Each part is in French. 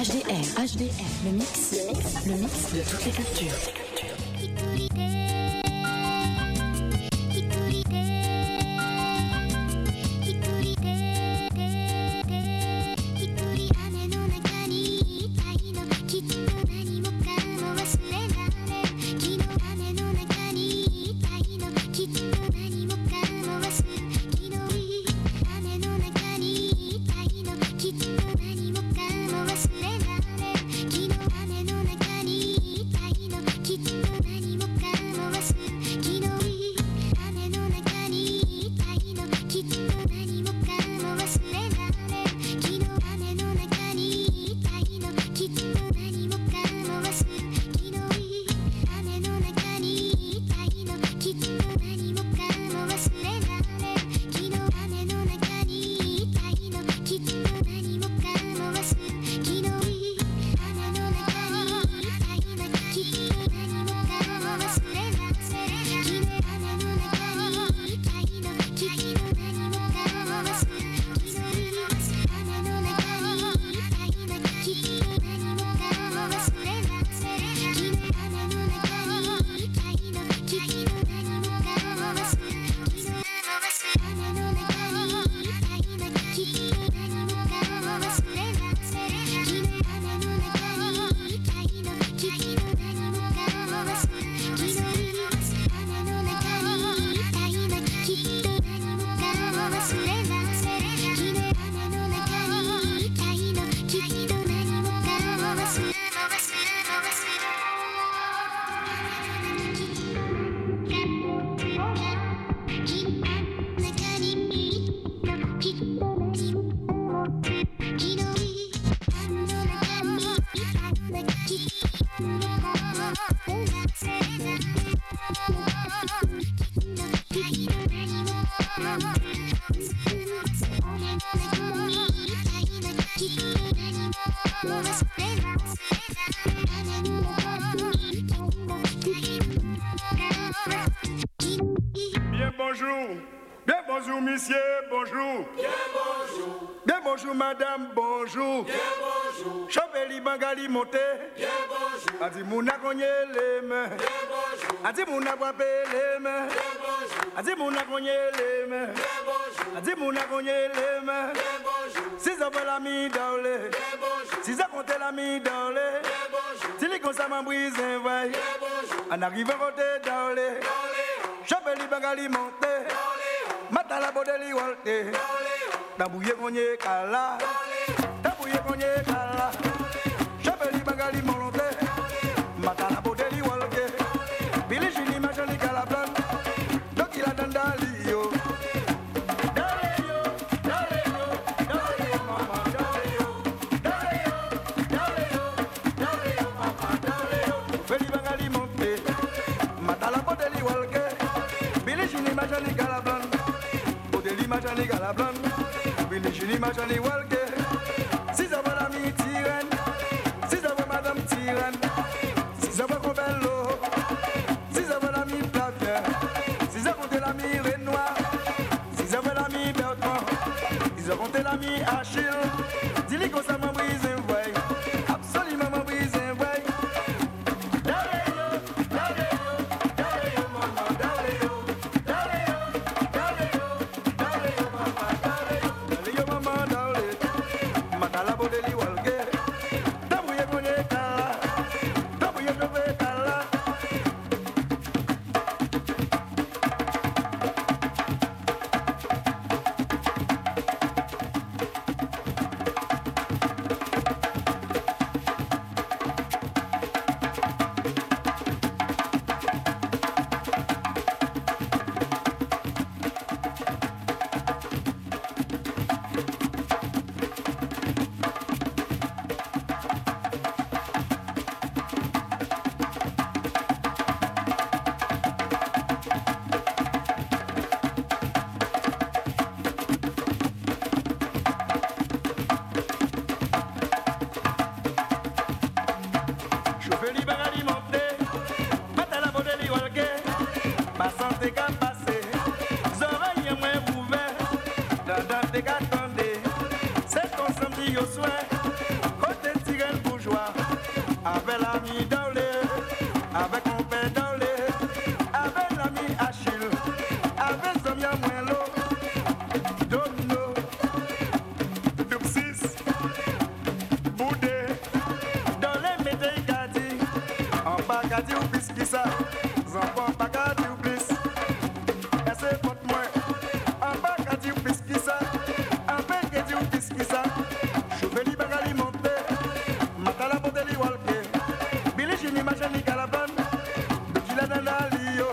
HDR, le mix de toutes les cultures. Bonjour, monsieur, bonjour. Bien bonjour. Bien bonjour, madame, bonjour. Bien bonjour. Chopeli Bangali monté. Bien bonjour. Adi mouna konye les mains. Bien bonjour. Adi mouna wape les mains. Bien bonjour. Adi mouna konye les mains. Bien bonjour. Adi mouna konye les mains. Bien bonjour. Si ça fait la mi dans le. Bien bonjour. Si ça compte la mi dans le. Bien bonjour. Si les consommateurs m'embrisent un vaille. Bien bonjour. En arrivant à côté dans le. Chopeli Bangali monté. Matala bodeli walte. Dabouye konye kala. Dabouye konye kala. Chapeli bagali molonte. Matala bodeli walte. Billy Jini machani kala blan. Doki la dandali yo. Dale yo, dale yo, dale yo mama, dale yo. Dale yo, dale yo, dale yo mama, dale yo. Beli bagali monte. Matala bodeli walte. Billy Jini machani kala blan. Machani galablan, Billy Jini machani walke. Si ça va la mi tirane, si ça va madame tirane, si ça va Cobello, si ça va la mi Plavien, si ça compte la mi Renoir, si ça va la mi Bertrand, si ça compte la mi Achille, dis-lui qu'on ça m'a brisé un voile, absolument m'a brisé un voile. C'est ton samedi au soir, côté tigre. avec l'ami Dolé, avec mon père Dolé, avec l'ami Achille, avec Zamia Mouello, Domino, Dupsis, Boudé, Dolé Médé Gadi, en bas Gadi ou Biskissa, Zampan pas Gadi ou Bliss, et c'est votre moi, en bas Gadi ou Biskissa, en bas Gadi ou Biskissa, Choubeli Bagali Monté, Matala Bodeli Walke, Billy Jimmy Machani Calaban, Dukila Nandalio.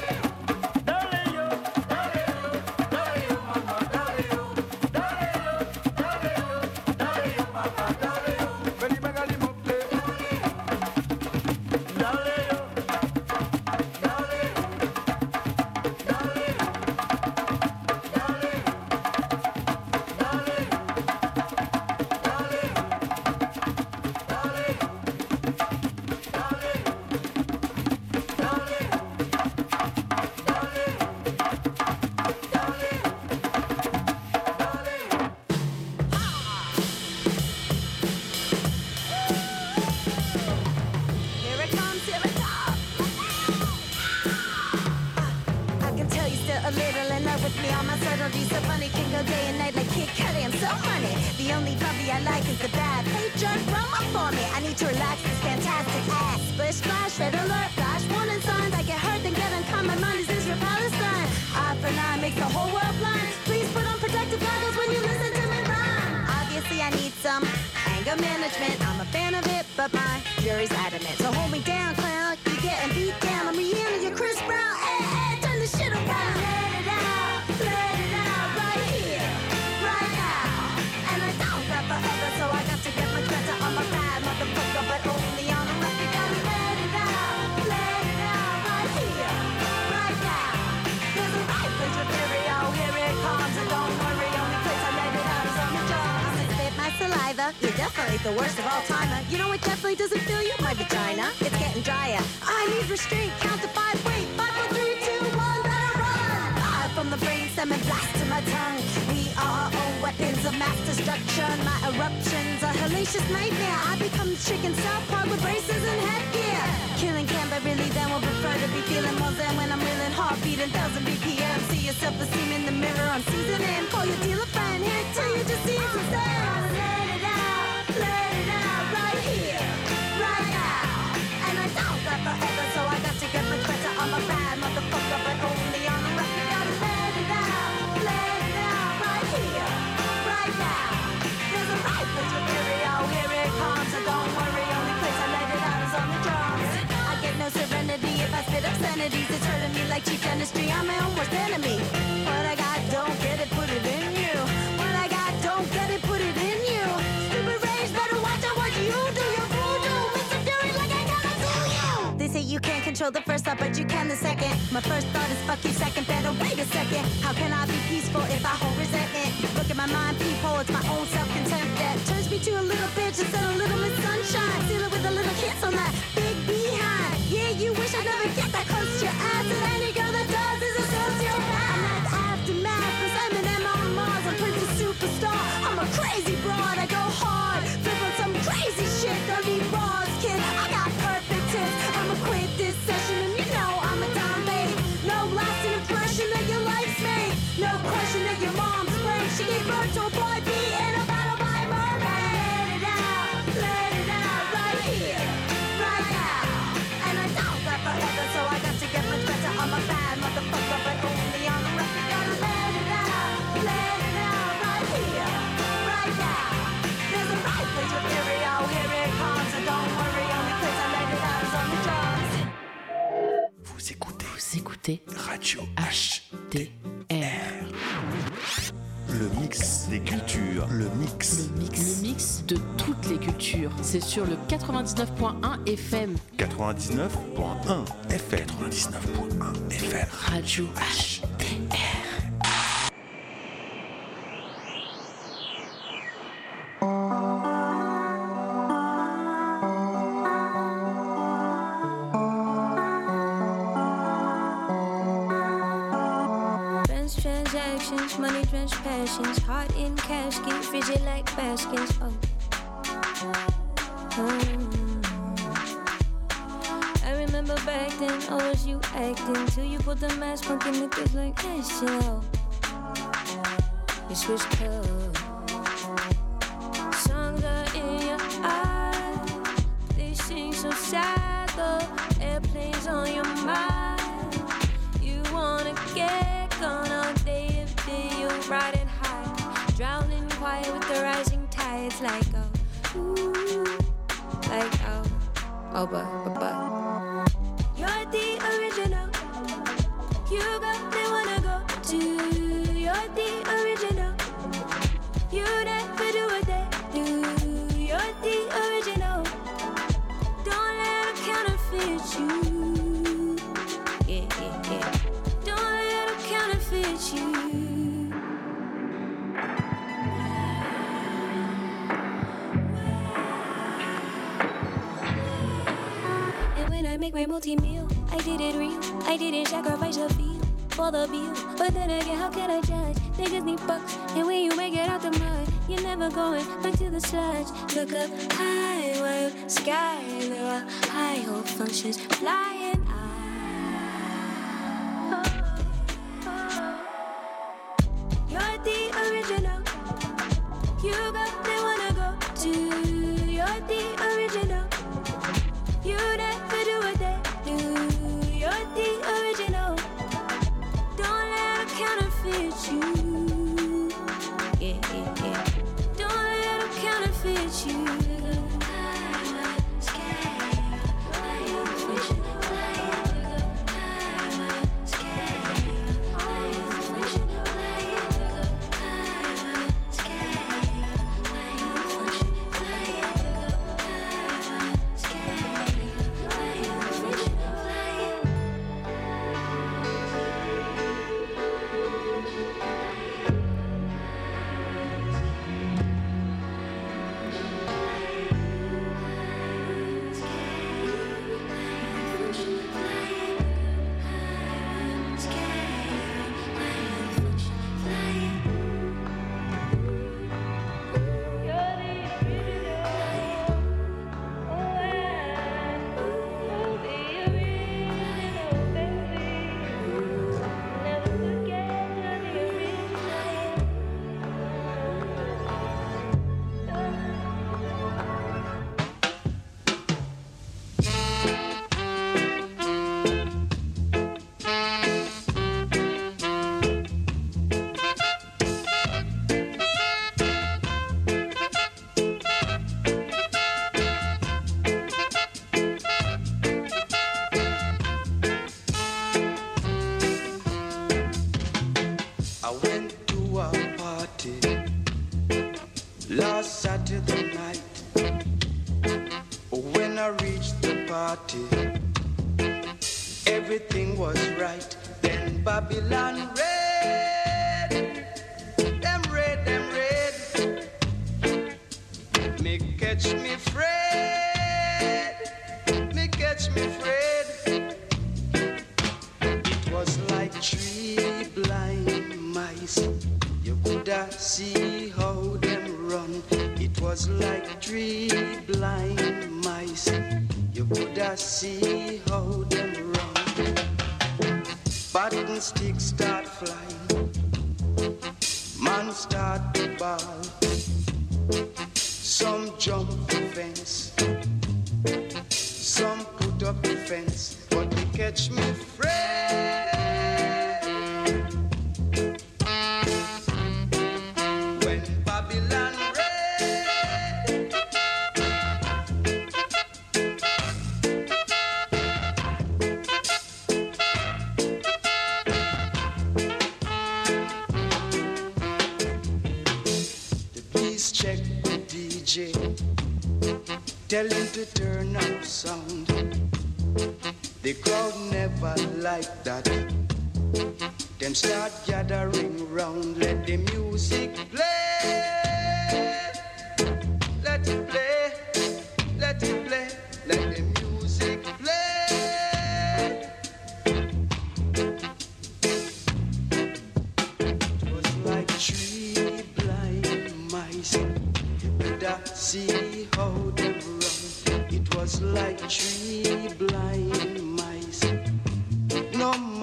Here it comes, here it comes. I can tell you still a little in love with me. All my subtleties so funny. Can go day and night like Kid Cudi. I'm so funny. The only puppy I like is the bad. Hey, jerk, run up for me. I need to relax this fantastic ass. Splish, splash, red alert, flash, warning signs. I get hurt, then get unkind. My mind is Israel, Palestine. Eye for an eye makes the whole world blind. Please put on protective goggles when you listen to me rhyme. Obviously, I need some anger management. I'm a fan of it, but my jury's adamant. So hold me down, clown. You're getting beat down. I'm Rihanna, you're Chris Brown. Hey, hey, turn this shit around. Let it out right here, right now. And I don't got forever, so I got to get much better on my ride, motherfucker. But only on the left, you gotta let it out right here, right now. There's a right place for stereo, here it comes. And don't worry, only place I let it out is on the jaw. I'ma spit my saliva. You're definitely the worst of all time. You know it definitely doesn't fill you, my vagina. It's getting drier. I need restraint. Count to 5. Wait, 5, 4, 3, 2, 1. Better run. Fire from the brain stem and blast to my tongue. We are our own weapons of mass destruction. My eruptions are hellacious nightmare. I become the chicken southpaw with braces and headgear. Killing can, but really then will prefer to be feeling more zen when I'm reeling heartbeat and 1,000 BPM. See your self-esteem in the mirror. I'm seasoning. Call your dealer friend here till you just see some sense. Let it out right here, right now. And I don't got forever, so I got to get much better on my ride, motherfucker. But only on the left, you gotta let it out right here, right now. There's a right place for stereo, here it comes. So don't worry, only place I let it out is on the drums. I get no serenity if I spit obscenities. It's hurting me like cheap dentistry. I'm my own worst enemy. What I got, don't get it, put it in you. What I got, don't get it, put it in you. Stupid rage, better watch out what you do. You're voodoo, Mr. Fury, like I gotta do you. They say you can't control the first thought, but you can the second. My first thought is fuck you, second better wait a second. How can I be peaceful if I hold resentment? Look at my mind peephole, it's my own self-contempt that turns me to a little bitch instead of little Miss Sunshine. Seal it with a little kiss on that big behind. Yeah, you wish I'd never get that close to your ass. And any girl that does is a sociopath. I'm not the aftermath, cause Eminem on Mars. I'm Prince's superstar, I'm a crazy broad. I go hard, flip on some crazy shit. Don't need bras, kid, I got perfect tips. I'ma quit this session and you know I'm a dumb babe. No lasting impression that your life's made. No question that your mom's brave. She gave birth to a boy being a battle by a mermaid. Let it out right here, right now. And I don't got forever, so I got to get much better on my ride, motherfucker. But only on the left, you gotta let it out right here, right now. There's a right place for stereo, here it comes. So don't worry, only place I let it out is on the drums. Vous écoutez Radio HTR. Le mix des cultures. Le mix de toutes les cultures. C'est sur le 99.1 FM. 99.1 FM. 99.1 FM. Radio HTR. Transactions, money drenched passions, heart in casket, frigid like baskets. remember back then, always you acting till you put the mask, funky niggas like Hell. You switch colors. Songs are in your eyes. They sing so sad though. Airplanes on your mind. You wanna get gone all day if you're riding high, drowning quiet with the rising tides. Like ooh, like but. You're the original. You got me wanna go to. You're the original. You never do what they do. You're the original. Don't let them counterfeit you. Yeah. Don't let them counterfeit you. And when I make my multi-meal, I did it real. I didn't sacrifice a feel for the bill. But then again, how can I judge? Niggas need bucks, and when you make it out the mud, you're never going back to the sludge. Look up high, wild sky, there are high hope functions flying high. You're the original. You got me wanna go to. You're the original. You never do what they do. You're the original. Don't let them counterfeit you. Yeah. Don't let them counterfeit you. Last Saturday night, when I reached the party, everything was right. Then Babylon red, them red. Me catch me Fred, It was like 3 blind mice. You coulda see how them run. It was like 3 blind mice. You coulda see how them run. Button sticks start flying. Man start to ball. Some jump the fence. Some put up the fence. But they catch me Fred. Check the DJ, tell him to turn up sound. The crowd never like that. Them start gathering round, let the music play. Let it play, let it play, let the music play. It was like 3 blind mice. You better see how they run. It was like 3 blind mice.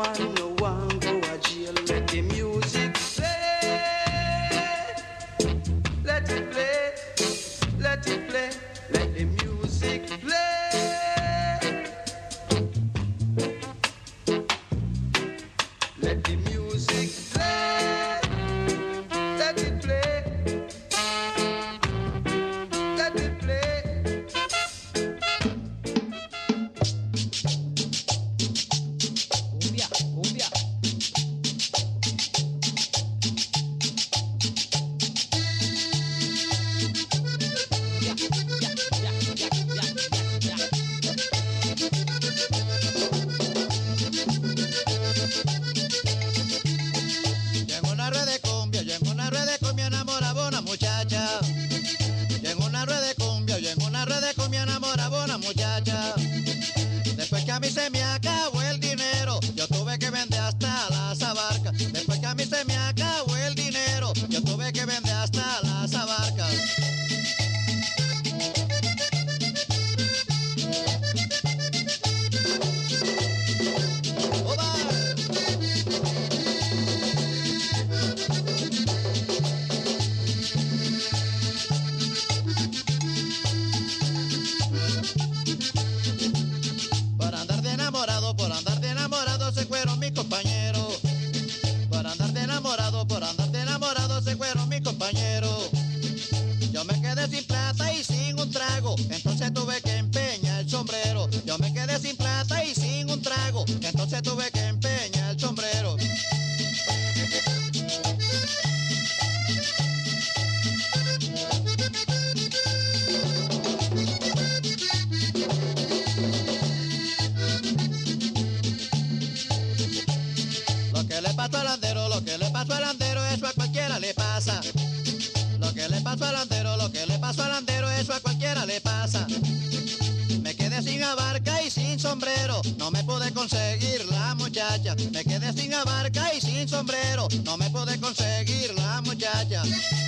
man no one go a jail. Let the music play. Let it play. Let it play. Let the music play. Let the music play. Let it play. Let it play. Cumbia, cumbia. Yo en una rueda de cumbia, yo en una rueda de cumbia enamoraba una muchacha. Yo en una rueda de cumbia, yo en una rueda de cumbia enamoraba una muchacha. Después que a mí se me acabó el dinero, yo tuve que vender hasta las abarcas. Después que a mí se me acabó el dinero, yo tuve que vender hasta las abarcas. ¡Oba! Por andar de enamorado se fueron mis compañeros. Por andar de enamorado se fueron mis compañeros. Yo me quedé sin plata y sin un trago, entonces tuve que empeñar el sombrero. Yo me quedé sin plata y sin un trago, entonces tuve que empeñar el sombrero. Lo que le pasó al andero, lo que le pasó al andero, eso a cualquiera le pasa. Lo que le pasó al andero, lo que le pasó al andero, eso a cualquiera le pasa. Me quedé sin abarca y sin sombrero, no me pude conseguir la muchacha. Me quedé sin abarca y sin sombrero, no me pude conseguir la muchacha.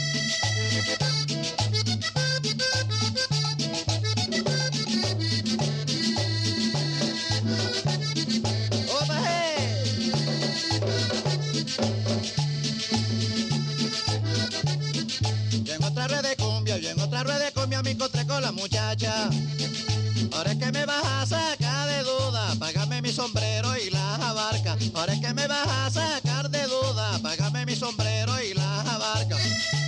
¡Opa, hey! Yo en otra red de cumbia, yo en otra red de cumbia me encontré con la muchacha. Ahora es que me vas a sacar de duda, págame mi sombrero y las abarcas. Ahora es que me vas a sacar de duda, págame mi sombrero y las abarcas.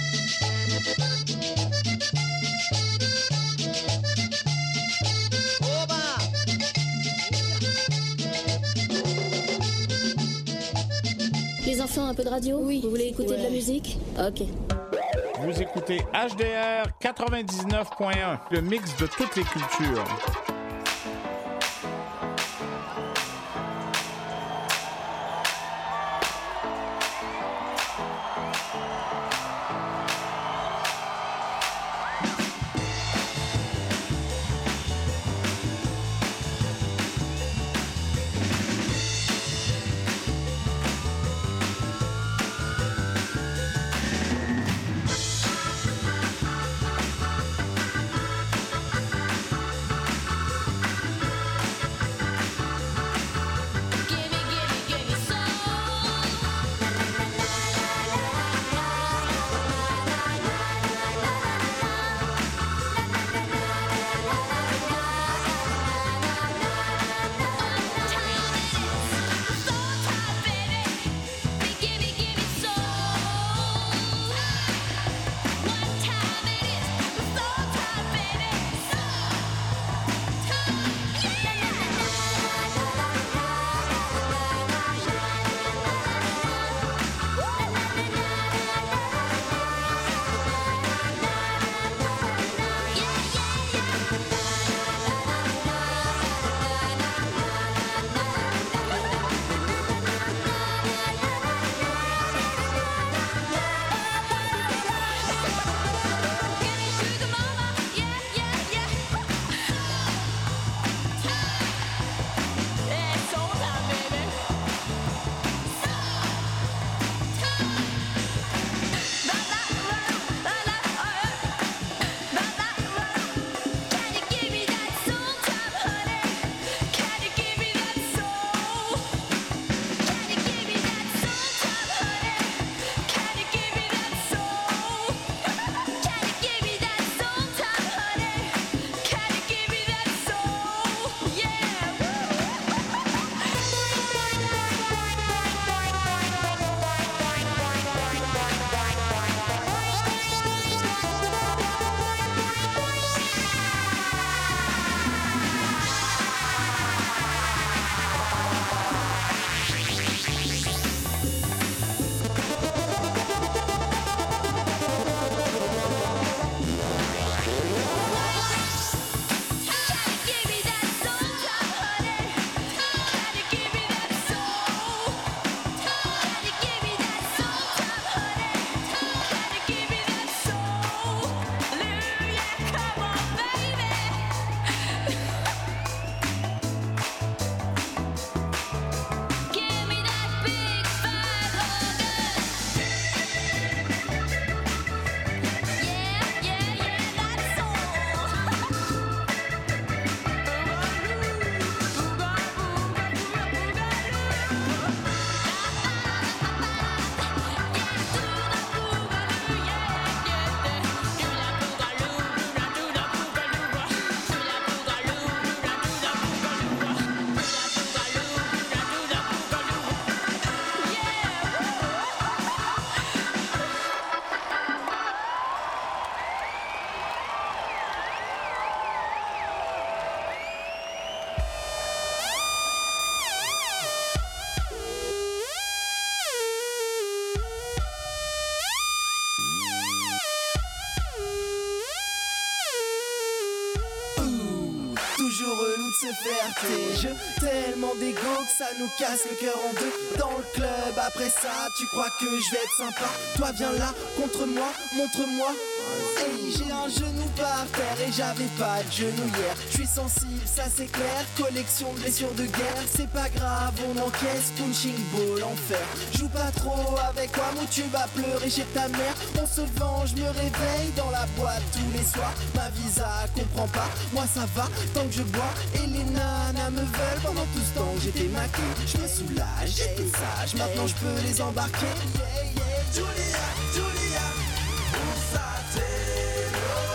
¡Oba! Les enfants, un peu de radio? Oui. Vous voulez écouter de la musique? Ok. Vous écoutez HDR 99.1, le mix de toutes les cultures. se faire tes jeux. Tellement d'égo que ça nous casse le cœur en deux. Dans le club, après ça, tu crois que je vais être sympa? Toi viens là, contre moi, montre-moi. Hey, j'ai un genou par terre et j'avais pas de genou hier. Je suis sensible, ça c'est clair. Collection de blessures de guerre. C'est pas grave, on encaisse. Punching ball en fer. Joue pas trop avec moi, mon tu vas pleurer chez ta mère. On se venge, je me réveille dans la boîte tous les soirs. Ma visa comprend pas, moi ça va tant que je bois. Et les nanas me veulent pendant tout ce temps que j'étais maqué. Je me soulage, j'étais sage, maintenant je peux les embarquer. Yeah, yeah, Julia, Julia, où ça t'est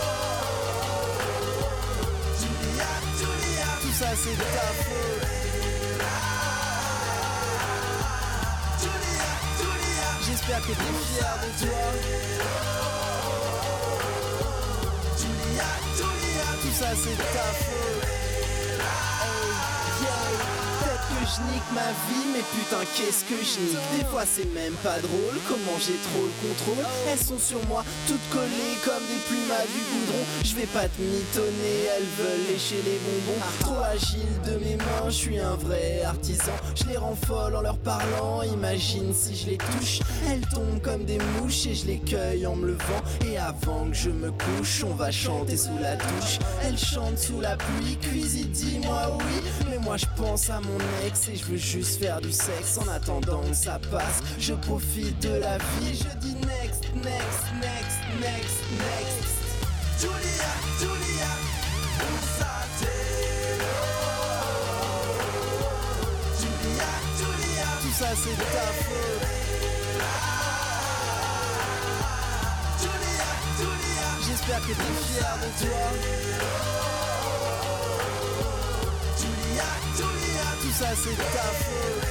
Julia, Julia, tout ça c'est de ta faute. Julia, Julia, j'espère que t'es fière de toi. Julia, Julia, tout ça c'est de ta faute. Hey, yeah. Peut-être que je nique ma vie, mais putain qu'est-ce que je nique. Des fois c'est même pas drôle, comment j'ai trop le contrôle. Elles sont sur moi, toutes collées comme des plumes à du goudron. Je vais pas te mitonner, elles veulent lécher les bonbons. Trop agile de mes mains, je suis un vrai artisan. Je les rends folles en leur parlant, imagine si je les touche. Elles tombent comme des mouches et je les cueille en me levant. Et avant que je me couche, on va chanter sous la douche. Elles chantent sous la pluie, cuisine, dis-moi oui. Mais moi je pense à mon ex et je veux juste faire du sexe. En attendant que ça passe, je profite de la vie. Je dis next, next, next, next, next. Julia, Julia, où ça t'est Julia, Julia, tout ça c'est de ta faute. Julia, Julia, j'espère que t'es fière de toi. Julia, Julia, tout ça c'est de ta faute.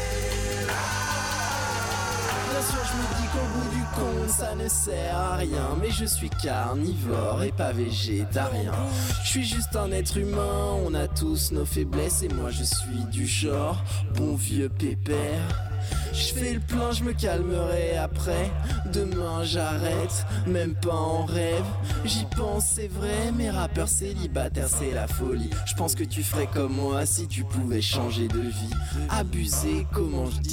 Bien sûr je me dis qu'au bout du compte ça ne sert à rien. Mais je suis carnivore et pas végétarien. Je suis juste un être humain, on a tous nos faiblesses. Et moi je suis du genre bon vieux pépère. Je fais le plein, je me calmerai après. Demain j'arrête, même pas en rêve. J'y pense, c'est vrai, mes rappeurs célibataires c'est la folie. Je pense que tu ferais comme moi si tu pouvais changer de vie. Abuser, comment je dis